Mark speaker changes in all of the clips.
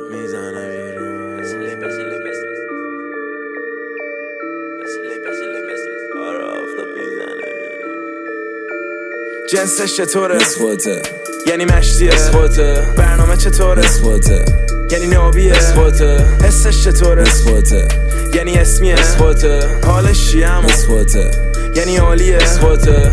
Speaker 1: آفتاب میزنه بیرون. آره آفتاب میزنه بیرون. جنسش چطوره؟
Speaker 2: اسخوته
Speaker 1: یعنی مشتیه.
Speaker 2: اسخوته
Speaker 1: برنامه چطوره؟
Speaker 2: اسخوته
Speaker 1: یعنی نابیه.
Speaker 2: اسخوته
Speaker 1: حسش چطوره؟
Speaker 2: اسخوته
Speaker 1: یعنی اسمیه.
Speaker 2: اسخوته
Speaker 1: حالش چیه همون؟
Speaker 2: اسخوته
Speaker 1: یعنی عالیه.
Speaker 2: اسخوته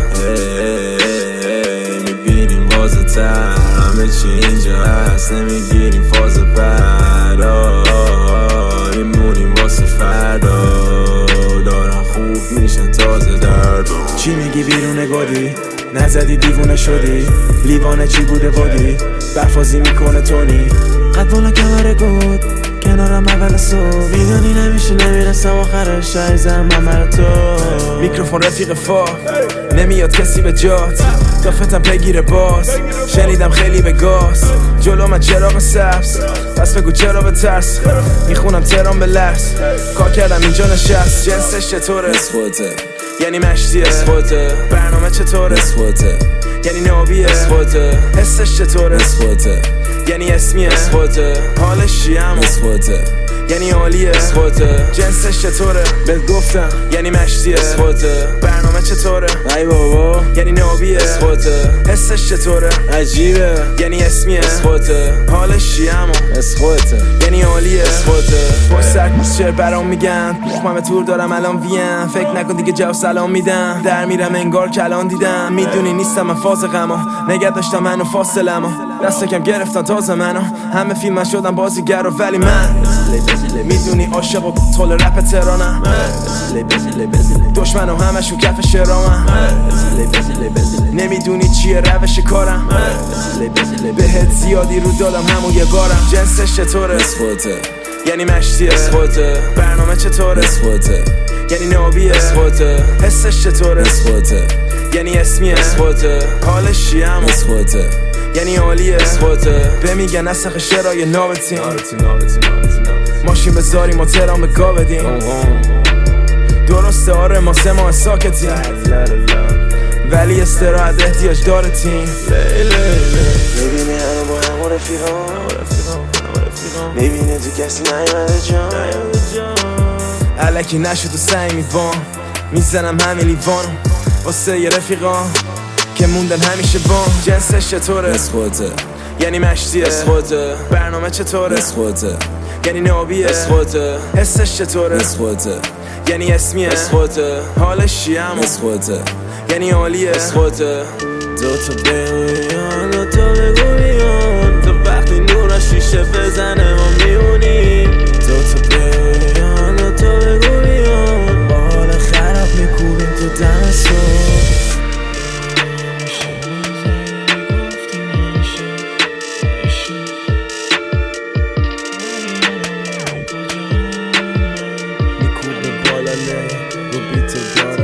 Speaker 2: میبینیم واسه تر همه چی اینجا هست، نمیگیریم فاز بعد میمونیم واسه فردا، دارن خوب میشن تازه درد.
Speaker 1: چی میگی بیرون گادی؟ نزدی دیوونه شدی؟ لیوانه چی بوده بادی؟ برفازی میکنه تونی قد بالا کمر گود کنارم اول صبح، میدونی نمیشه نمیرسم آخرش عیزم من تو. میکروفون رفیق فا نمیاد کسی به جات، دافتم بگیره باز، شنیدم خیلی به گاز، جلو من چراغ سبز، پس بگو چرا به ترس، میخونم تهران به لرز، کار کردم اینجا نشست. جنسش چطوره؟
Speaker 2: اسخوته
Speaker 1: یعنی مشتیه.
Speaker 2: اسخوته
Speaker 1: برنامه چطوره؟
Speaker 2: اسخوته
Speaker 1: یعنی نابیه.
Speaker 2: اسخوته
Speaker 1: حسش چطوره؟
Speaker 2: اسخوته
Speaker 1: یعنی اسمیه.
Speaker 2: اسخوته
Speaker 1: حالش چیه همون؟
Speaker 2: اسخوته
Speaker 1: یعنی عالیه.
Speaker 2: اسخوته
Speaker 1: جنسش چطوره؟ بهت گفتم یعنی مشتیه.
Speaker 2: اسخوته
Speaker 1: برنامه چطوره؟
Speaker 2: ای بابا
Speaker 1: یعنی نابیه.
Speaker 2: اسخوته
Speaker 1: حسش چطوره؟
Speaker 2: عجیبه
Speaker 1: یعنی اسمیه.
Speaker 2: اسخوته
Speaker 1: حالش چیه همون؟
Speaker 2: اسخوته
Speaker 1: یعنی عالیه.
Speaker 2: اسخوته
Speaker 1: پشت سر چر برام میگن من به تور دارم الان ویم، فکر نکن دیگه جواب سلام میدم، در میرم انگار کلان دیدم، میدونی نیستم من فاز غما، نگه داشتم منو فاصلمو، دست کم گرفتن تازه منو، همه فیلم شدم بازیگر ولی من میدونی عاشق و طول رپ تهرانم، دشمنم همشون کف شرامم، نمیدونی چیه روش کارم، بهت زیادی رو دادم همون یه بارم. جنسش چطوره؟
Speaker 2: اسخوته
Speaker 1: یعنی مشتیه.
Speaker 2: اسخوته
Speaker 1: برنامه چطوره؟
Speaker 2: اسخوته
Speaker 1: یعنی نابیه.
Speaker 2: اسخوته
Speaker 1: حسش چطوره؟
Speaker 2: اسخوته
Speaker 1: یعنی اسمیه.
Speaker 2: اسخوته
Speaker 1: حالش چیه همون؟
Speaker 2: اسخوته
Speaker 1: یعنی عالیه.
Speaker 2: اسخوته
Speaker 1: به میگن نسخ شرای نابتیم، ماشین بذاریم و تهران به گا بدیم، درسته آره ما 3 ماه ساکتیم ولی استراحت احتیاج داره تیم. میبینی هنو با همون رفیقان، میبینه تو کسی نیومده جان، علکی نشد و سعی میبان، میزنم همه لیوانو واسه یه رفیقان که موندن همیشه بان. جنسش چطوره؟
Speaker 2: اسخوته
Speaker 1: یعنی مشتیه.
Speaker 2: اسخوته
Speaker 1: برنامه چطوره؟
Speaker 2: اسخوته
Speaker 1: یعنی نابیه.
Speaker 2: اسخوته
Speaker 1: حسش چطوره؟
Speaker 2: اسخوته
Speaker 1: یعنی اسمیه.
Speaker 2: اسخوته
Speaker 1: حالش چیه همون؟
Speaker 2: اسخوته
Speaker 1: یعنی عالیه.
Speaker 2: اسخوته
Speaker 1: دوتا بگویان دوتا بگویان تو وقتی نور شیشه بزنه ما میمونیم، دوتا بگویان دوتا بگویان با حال خراب میکوبیم تو دمستون. میکوبه بالا لی رو بیت داره